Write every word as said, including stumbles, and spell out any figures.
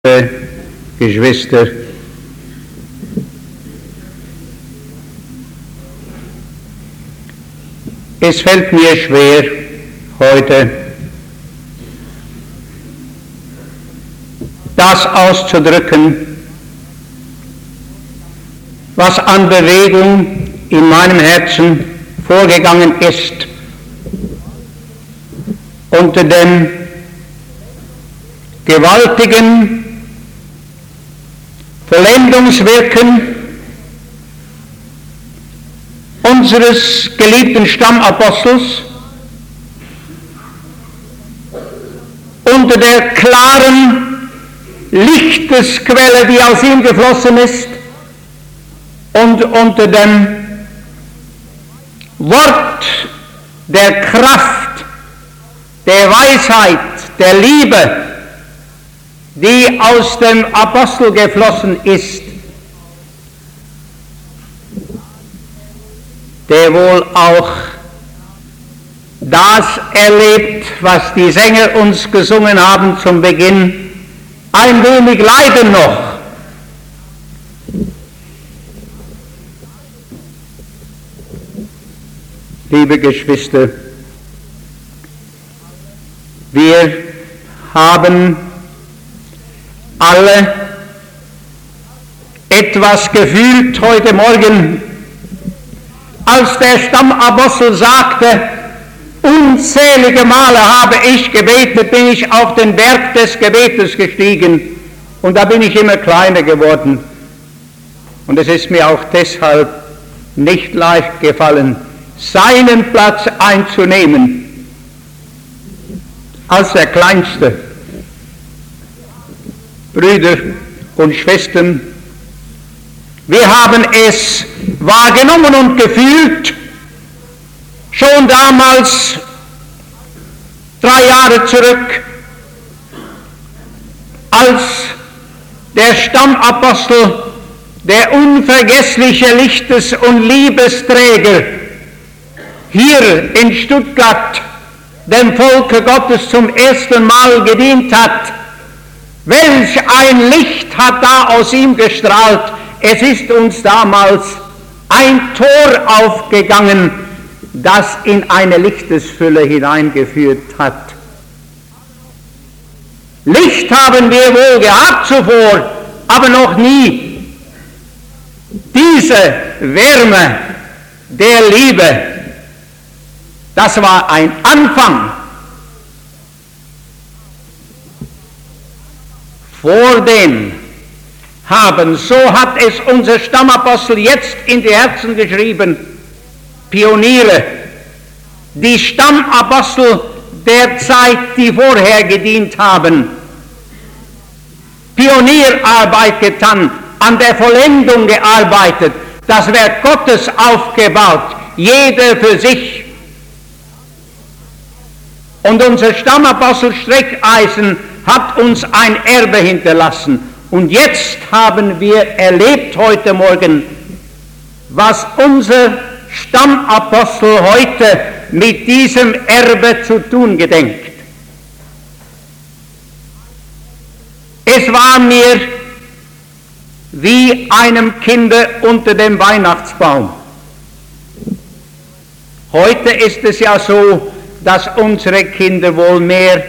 Geschwister, es fällt mir schwer, heute das auszudrücken, was an Bewegung in meinem Herzen vorgegangen ist, unter dem gewaltigen Vollendungswirken unseres geliebten Stammapostels, unter der klaren Lichtesquelle, die aus ihm geflossen ist, und unter dem Wort der Kraft, der Weisheit, der Liebe, die aus dem Apostel geflossen ist, der wohl auch das erlebt, was die Sänger uns gesungen haben zum Beginn, ein wenig Leiden noch. Liebe Geschwister, wir haben alle etwas gefühlt heute Morgen, als der Stammapostel sagte: Unzählige Male habe ich gebetet, bin ich auf den Berg des Gebetes gestiegen, und da bin ich immer kleiner geworden. Und es ist mir auch deshalb nicht leicht gefallen, seinen Platz einzunehmen als der Kleinste. Brüder und Schwestern, wir haben es wahrgenommen und gefühlt, schon damals, drei Jahre zurück, als der Stammapostel, der unvergessliche Lichtes- und Liebesträger, hier in Stuttgart dem Volke Gottes zum ersten Mal gedient hat. Welch ein Licht hat da aus ihm gestrahlt! Es ist uns damals ein Tor aufgegangen, das in eine Lichtesfülle hineingeführt hat. Licht haben wir wohl gehabt zuvor, aber noch nie diese Wärme der Liebe. Das war ein Anfang. Vor dem haben, so hat es unser Stammapostel jetzt in die Herzen geschrieben, Pioniere, die Stammapostel der Zeit, die vorher gedient haben, Pionierarbeit getan, an der Vollendung gearbeitet, das Werk Gottes aufgebaut, jeder für sich. Und unser Stammapostel Streckeisen hat uns ein Erbe hinterlassen. Und jetzt haben wir erlebt heute Morgen, was unser Stammapostel heute mit diesem Erbe zu tun gedenkt. Es war mir wie einem Kinde unter dem Weihnachtsbaum. Heute ist es ja so, dass unsere Kinder wohl mehr